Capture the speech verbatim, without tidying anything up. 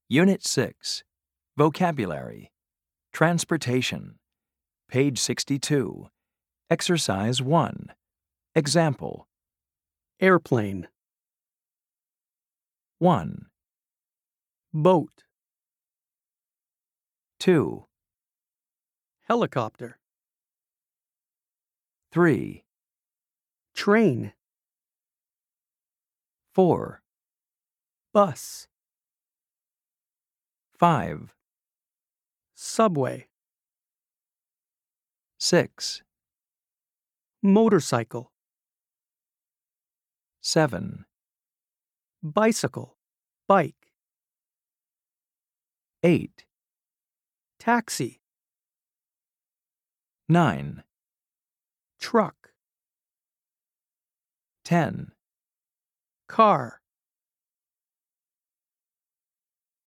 Unit six, Vocabulary, Transportation, page sixty-two, Exercise one. Example. Airplane, one, boat, two, helicopter, three, train, four, bus, five, subway, six, motorcycle, seven, bicycle, bike, eight, taxi, nine, truck, ten, car.